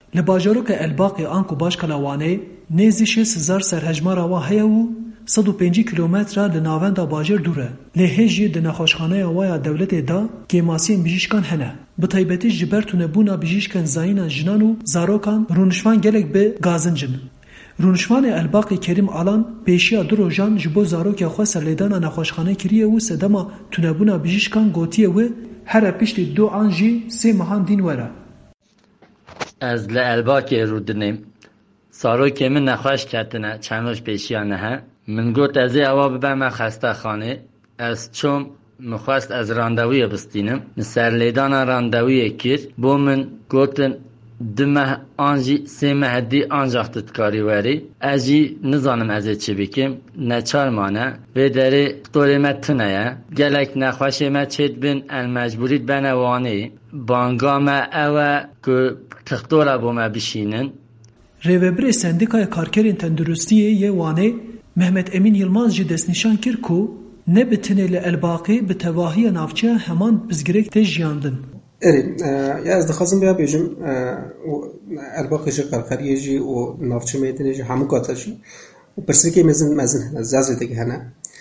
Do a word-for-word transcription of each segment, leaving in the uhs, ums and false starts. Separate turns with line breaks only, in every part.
لباجاروک الباقی آنکو باشکلا وانه نزی شصت هزار سرهجمارا وا هیا و صد و پنج کیلومتر لناوندا باجر دوره. لهجی د نخوشخانه وایا دولت دا کیماسین بیشکان هنه. به تایبەتی جبرتونه بونا بیشکان زاینا جنانو زاروکان رونشوان گلک به گازنجن. رونشوان الباقی کریم آلان پیشیا درو جان جبو زاروک خو سلیدانا نخوشخانه کریه و سدما تونبونا بیشکان گوتیه و هر پشت دو آنجی سه مهان دین وره.
از لالباقی رو دنیم زاروک من نخوش کردنه چندوش پیشیانه ها. من گوت از اوا ببرم خسته خانه از چون مخواست از راندوی بستینم نسر لیدان راندوی کرد بو من گوتن دمه آنجی سه مهدی آنجاختت کاری وری ازی نزانم از چی بکم نچار مانه و داره دورمت تنه گلک نخواشه ما چید بین المجبورید بنا وانی بانگام او که تختوره بومه بشینن.
ریوبر سندیکای کارکرین تندرستیه یه وانه محمد امین یلماز جی دست نشان کر کو نه بتنه لالباقی به تواهی نافچه همان بزگرک تجیاندن.
اری یا از دخوازم بیا بیجم الباقی جی قرقریه جی و نافچه میدنه جی همون کاتا جی و پرسی که مزن مزن هنه زازه دیگه هنه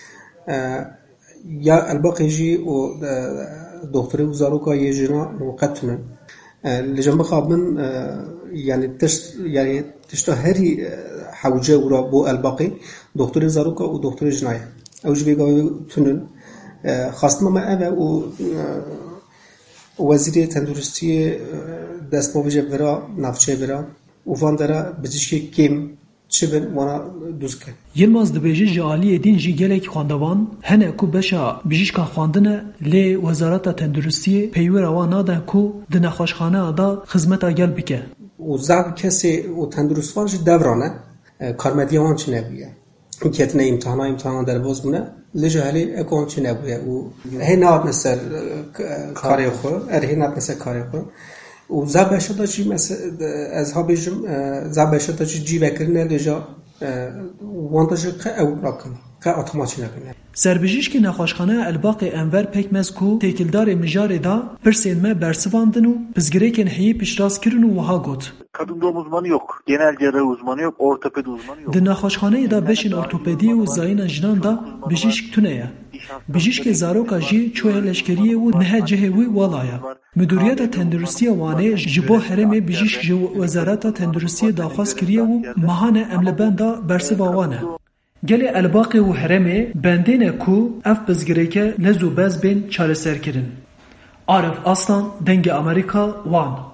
یا الباقی جی و دکتری وزاروکا یه جینا وقت تونه لجنب خواب من يعني تشت يعني تشتا هري حوجة ورا بو الباقي دكتور زاروكا ودكتور جناية أو جبي قاوي تنن خاصة ما أنا و وزير تندرستي دست بوجه برا نافچه برا وفان درا بزشكي كيم چبن وانا دوزكه
يلماز دبيجي جالي دين جي گلك خواندوان هنه کو بشا بجيشكا خواندنه ل وزارت تندرستي پیور وانا ده کو د نخوشخانه دا خدمتا گل بکه
و زعب کسی و تندرستوان جی دورانه کارمدیوان چی نبویه کتنه امتحانا امتحانا در باز بونه لجه هلی اکوان چی نبویه و هی ناب نسر کاری خو ار هی ناب نسر کاری خو و زعب اشتا چی مثل از ها بیجم زعب اشتا چی جی بکرنه لجه وانتا جی که او راکن که اتوماتی نکنه
سربیجیش که نخوشخانه الباقی انور پکمز کو تکیلدار مجار دا پرسین me bersivandın و bizgireken heyi pişras kirin و vaha got.
Kadın doğum uzmanı yok, genel cerrahi uzmanı yok, ortopedi uzmanı yok.
Di naxoşxaneyê da beşên ortopediyê û zayîna jinan da bijîşk tune ye. Bijîşkê zaroka jî çoya leşkeriyê û niha cihê wî wala ye. Müdüriyeta Tenduristiya Wanê ji bo herêmê bijîşk ji Wezareta Tenduristiyê daxwaz kiriye û mehane em li benda bersiva wan e. Gelê Elbaqê û herêmê bendêne ku ev bizgirêke lez û bez bên çareserkirin. Arif Aslan, Dengê Amerîka, Wan.